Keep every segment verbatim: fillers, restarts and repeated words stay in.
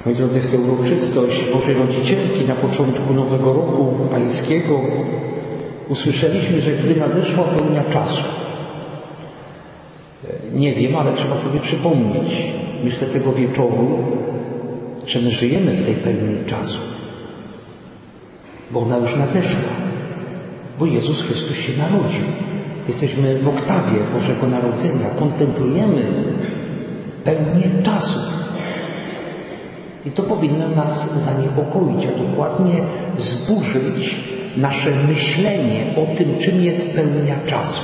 Moi drodzy, w tę uroczystość Bożej Rodzicielki na początku Nowego Roku Pańskiego usłyszeliśmy, że gdy nadeszła pełnia czasu. Nie wiem, ale trzeba sobie przypomnieć, myślę tego wieczoru, że my żyjemy w tej pełni czasu. Bo ona już nadeszła. Bo Jezus Chrystus się narodził. Jesteśmy w oktawie Bożego Narodzenia. Kontemplujemy pełnię czasu. I to powinno nas zaniepokoić, a dokładnie zburzyć nasze myślenie o tym, czym jest pełnia czasu.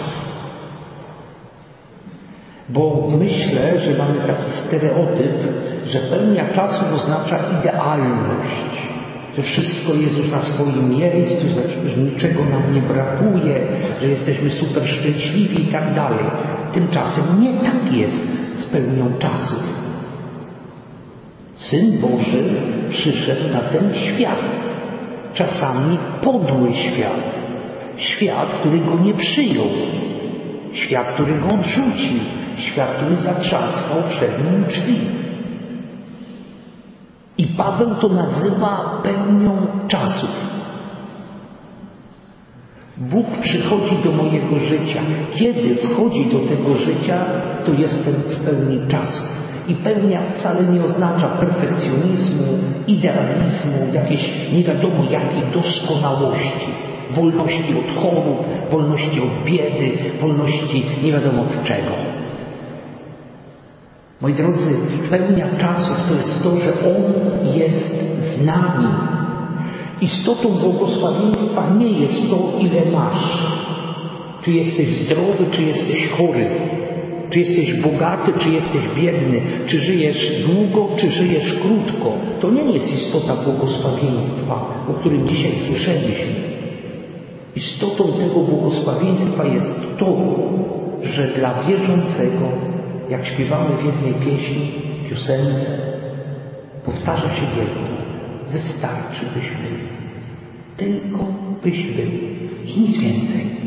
Bo myślę, że mamy taki stereotyp, że pełnia czasu oznacza idealność, że wszystko jest już na swoim miejscu, że niczego nam nie brakuje, że jesteśmy super szczęśliwi i tak dalej. Tymczasem nie tak jest z pełnią czasu. Syn Boży przyszedł na ten świat. Czasami podły świat. Świat, który go nie przyjął. Świat, który go odrzucił. Świat, który zatrzaskał przed nim drzwi. I Paweł to nazywa pełnią czasów. Bóg przychodzi do mojego życia. Kiedy wchodzi do tego życia, to jestem w pełni czasów. I pełnia wcale nie oznacza perfekcjonizmu, idealizmu, jakiejś nie wiadomo jakiej doskonałości, wolności od chorób, wolności od biedy, wolności nie wiadomo od czego. Moi drodzy, pełnia czasów to jest to, że On jest z nami. Istotą błogosławieństwa nie jest to, ile masz. Czy jesteś zdrowy, czy jesteś chory. Czy jesteś bogaty, czy jesteś biedny. Czy żyjesz długo, czy żyjesz krótko. To nie jest istota błogosławieństwa, o którym dzisiaj słyszeliśmy. Istotą tego błogosławieństwa jest to, że dla wierzącego, jak śpiewamy w jednej pieśni, piosence, powtarza się jedno. Wystarczy, byś był. Tylko byś był. I nic więcej.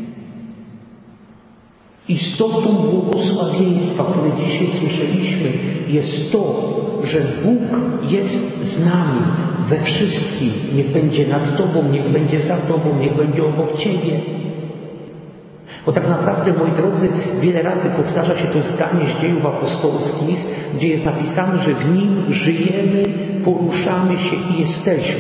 Istotą błogosławieństwa, które dzisiaj słyszeliśmy, jest to, że Bóg jest z nami we wszystkim. Niech będzie nad Tobą, niech będzie za Tobą, niech będzie obok Ciebie. Bo tak naprawdę, moi drodzy, wiele razy powtarza się to zdanie z Dziejów Apostolskich, gdzie jest napisane, że w Nim żyjemy, poruszamy się i jesteśmy.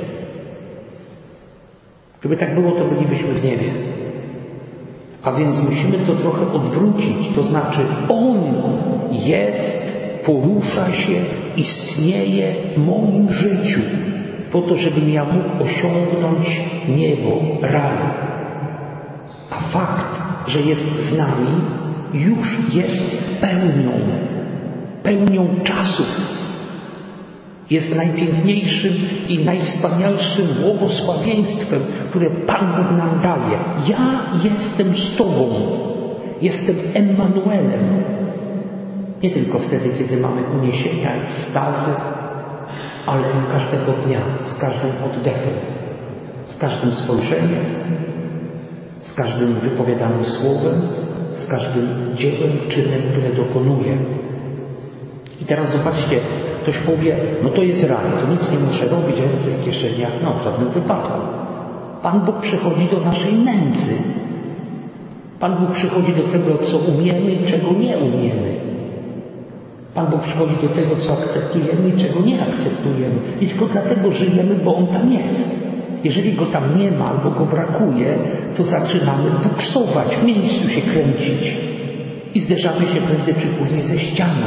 Gdyby tak było, to bylibyśmy w niebie. A więc musimy to trochę odwrócić, to znaczy On jest, porusza się, istnieje w moim życiu, po to, żebym ja mógł osiągnąć niebo, raj. A fakt, że jest z nami, już jest pełnią, pełnią czasu. Jest najpiękniejszym i najwspanialszym błogosławieństwem, które Pan Bóg nam daje. Ja jestem z Tobą. Jestem Emmanuelem. Nie tylko wtedy, kiedy mamy uniesienia, ekstazy, ale każdego dnia, z każdym oddechem, z każdym spojrzeniem, z każdym wypowiadanym słowem, z każdym dziełem, czynem, które dokonuję. I teraz zobaczcie, ktoś powie, no to jest raj, to nic nie muszę robić, ręce w kieszeniach. No, w żadnym wypadku. Pan Bóg przychodzi do naszej nędzy. Pan Bóg przychodzi do tego, co umiemy i czego nie umiemy. Pan Bóg przychodzi do tego, co akceptujemy i czego nie akceptujemy. I tylko dlatego żyjemy, bo On tam jest. Jeżeli Go tam nie ma albo Go brakuje, to zaczynamy buksować, w miejscu się kręcić. I zderzamy się prędzej czy później ze ścianą.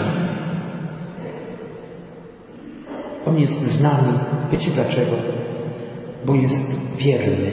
On jest z nami. Wiecie dlaczego? Bo jest wierny.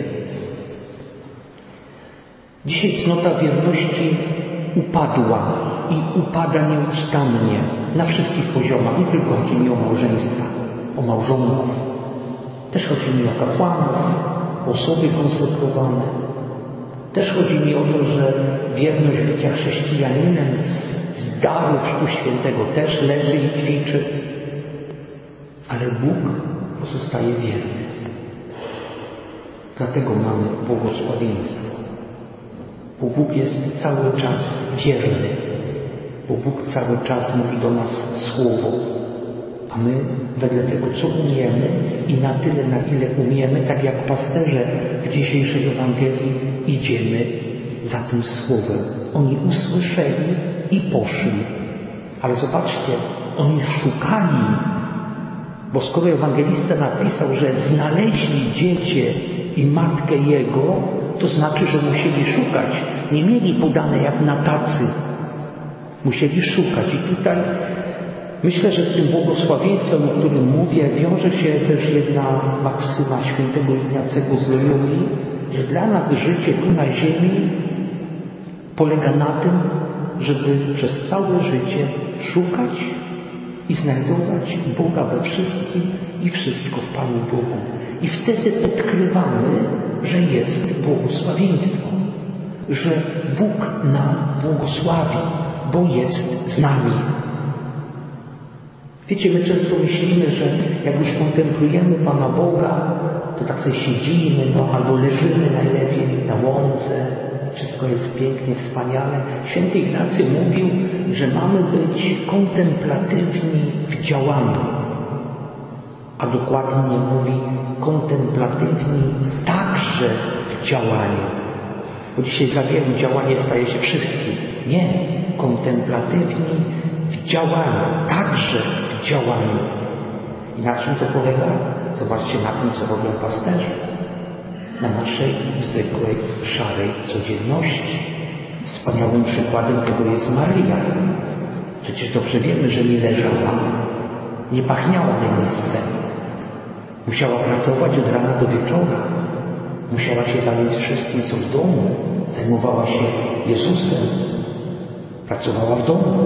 Dzisiaj cnota wierności upadła i upada nieustannie na wszystkich poziomach. Nie tylko chodzi mi o małżeństwa, o małżonków. Też chodzi mi o kapłanów, o osoby konsekrowane. Też chodzi mi o to, że wierność bycia chrześcijaninem z, z daru Chrztu Świętego też leży i ćwiczy. Ale Bóg pozostaje wierny. Dlatego mamy błogosławieństwo. Bo Bóg jest cały czas wierny. Bo Bóg cały czas mówi do nas słowo. A my wedle tego, co umiemy i na tyle, na ile umiemy, tak jak pasterze w dzisiejszej Ewangelii, idziemy za tym słowem. Oni usłyszeli i poszli. Ale zobaczcie, oni szukali, bo skoro ewangelista napisał, że znaleźli dziecię i matkę jego, to znaczy, że musieli szukać. Nie mieli podane jak na tacy. Musieli szukać. I tutaj myślę, że z tym błogosławieństwem, o którym mówię, wiąże się też jedna maksyma świętego Ignacego z Loyoli, że dla nas życie tu na ziemi polega na tym, żeby przez całe życie szukać i znajdować Boga we wszystkim i wszystko w Panu Bogu. I wtedy odkrywamy, że jest błogosławieństwo, że Bóg nam błogosławi, bo jest z nami. Wiecie, my często myślimy, że jak już kontemplujemy Pana Boga, to tak sobie siedzimy, no, albo leżymy najlepiej na łące, wszystko jest pięknie, wspaniale. Święty Ignacy mówił, że mamy być kontemplatywni w działaniu, a dokładnie mówi kontemplatywni także w działaniu. Bo dzisiaj dla wielu działanie staje się wszystkim. Nie, kontemplatywni w działaniu, także w działaniu. I na czym to polega? Zobaczcie na tym, co robią pasterze. Na naszej zwykłej, szarej codzienności. Wspaniałym przykładem tego jest Maryja. Przecież dobrze wiemy, że nie leżała, nie pachniała lenistwem. Musiała pracować od rana do wieczora. Musiała się zająć wszystkim, co w domu. Zajmowała się Jezusem. Pracowała w domu.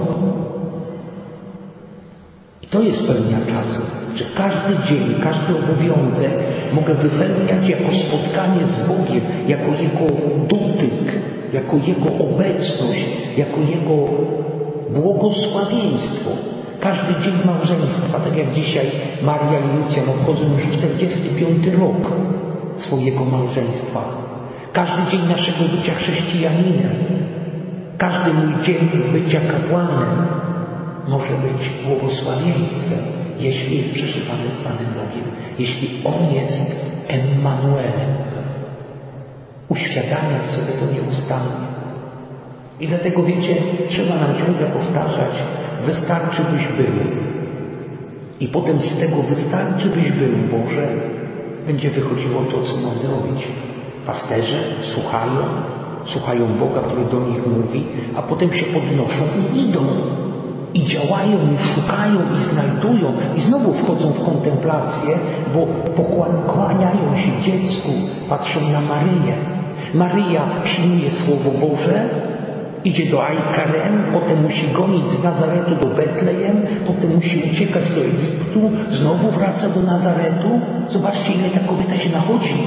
I to jest pełnia czasu, że każdy dzień, każdy obowiązek mogę wypełniać jako spotkanie z Bogiem, jako Jego dotyk, jako Jego obecność, jako Jego błogosławieństwo. Każdy dzień małżeństwa, tak jak dzisiaj Maria i Lucjan obchodzą już czterdziesty piąty rok swojego małżeństwa. Każdy dzień naszego bycia chrześcijaninem, każdy mój dzień bycia kapłanem może być błogosławieństwem, jeśli jest przeżywany z Panem Bogiem, jeśli On jest Emmanuelem. Uświadamiać sobie to nieustannie. I dlatego, wiecie, trzeba nam ciągle powtarzać, wystarczy byś był. I potem z tego wystarczy byś był, Boże, będzie wychodziło to, co mam zrobić. Pasterze słuchają, słuchają Boga, który do nich mówi, a potem się podnoszą i idą. I działają, i szukają, i znajdują, i znowu wchodzą w kontemplację, bo pokłaniają się dziecku, patrzą na Maryję. Maryja przyjmuje Słowo Boże, idzie do Aj-Karem, potem musi gonić z Nazaretu do Betlejem, potem musi uciekać do Egiptu, znowu wraca do Nazaretu. Zobaczcie, ile ta kobieta się nachodzi.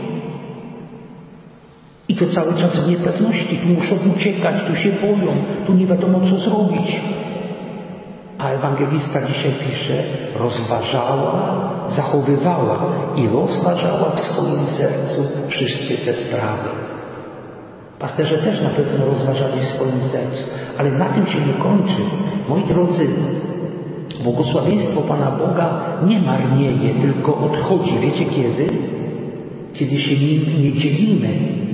I to cały czas w niepewności. Tu muszą uciekać, tu się boją, tu nie wiadomo, co zrobić. A ewangelista dzisiaj pisze, rozważała, zachowywała i rozważała w swoim sercu wszystkie te sprawy. Pasterze też na pewno rozważali w swoim sercu, ale na tym się nie kończy. Moi drodzy, błogosławieństwo Pana Boga nie marnieje, tylko odchodzi. Wiecie kiedy? Kiedy się nim nie dzielimy.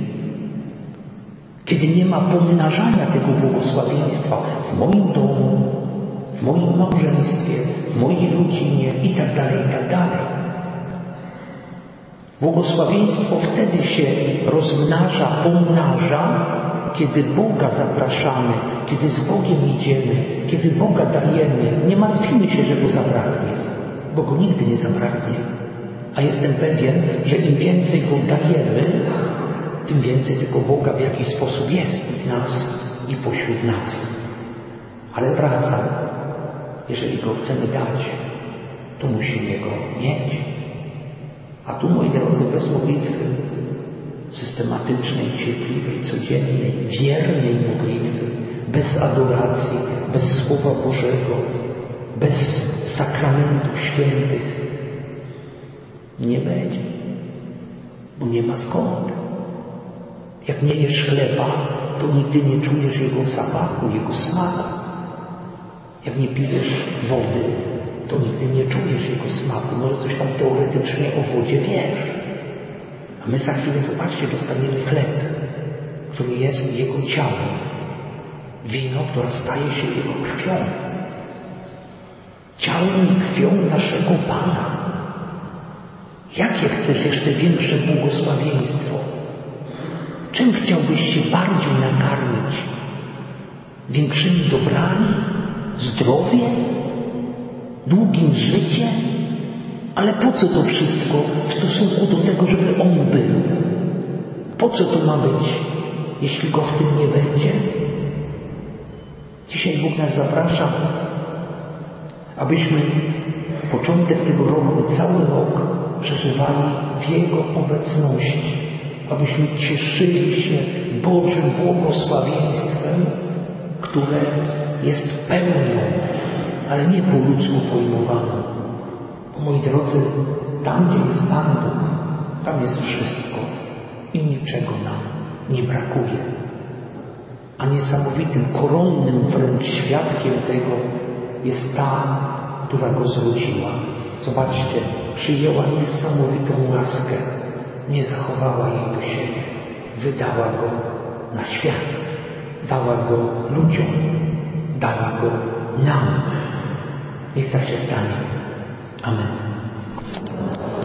Kiedy nie ma pomnażania tego błogosławieństwa w moim domu, w moim małżeństwie, w mojej rodzinie i tak dalej, i tak dalej. Błogosławieństwo wtedy się rozmnaża, pomnaża, kiedy Boga zapraszamy, kiedy z Bogiem idziemy, kiedy Boga dajemy. Nie martwimy się, że Go zabraknie, bo Go nigdy nie zabraknie. A jestem pewien, że im więcej Go dajemy, tym więcej tego Boga w jakiś sposób jest w nas i pośród nas. Ale wracam. Jeżeli Go chcemy dać, to musimy Go mieć. A tu, moi drodzy, bez modlitwy systematycznej, cierpliwej, codziennej, wiernej modlitwy, bez adoracji, bez Słowa Bożego, bez sakramentów świętych nie będzie. Bo nie ma skąd. Jak nie jesz chleba, to nigdy nie czujesz jego zapachu, jego smaku. Jak nie pijesz wody, to nigdy nie czujesz jego smaku. Może coś tam teoretycznie o wodzie wiesz. A my za chwilę, zobaczcie, dostaniemy chleb, który jest jego ciałem. Wino, które staje się jego krwią. Ciałem i krwią naszego Pana. Jakie chcesz jeszcze większe błogosławieństwo? Czym chciałbyś się bardziej nakarmić? Większymi dobrami? Zdrowie? Długim życiem? Ale po co to wszystko w stosunku do tego, żeby On był? Po co to ma być, jeśli Go w tym nie będzie? Dzisiaj Bóg nas zaprasza, abyśmy początek tego roku, cały rok przeżywali w Jego obecności, abyśmy cieszyli się Bożym błogosławieństwem, które jest pełnią, ale nie po ludzku pojmowaną. Bo moi drodzy, tam gdzie jest Pan Bóg, tam jest wszystko i niczego nam nie brakuje. A niesamowitym, koronnym wręcz świadkiem tego jest ta, która Go zrodziła. Zobaczcie, przyjęła niesamowitą łaskę, nie zachowała jej do siebie, wydała Go na świat, dała Go ludziom, dała Go nam. Niech tak się stanie. Amen.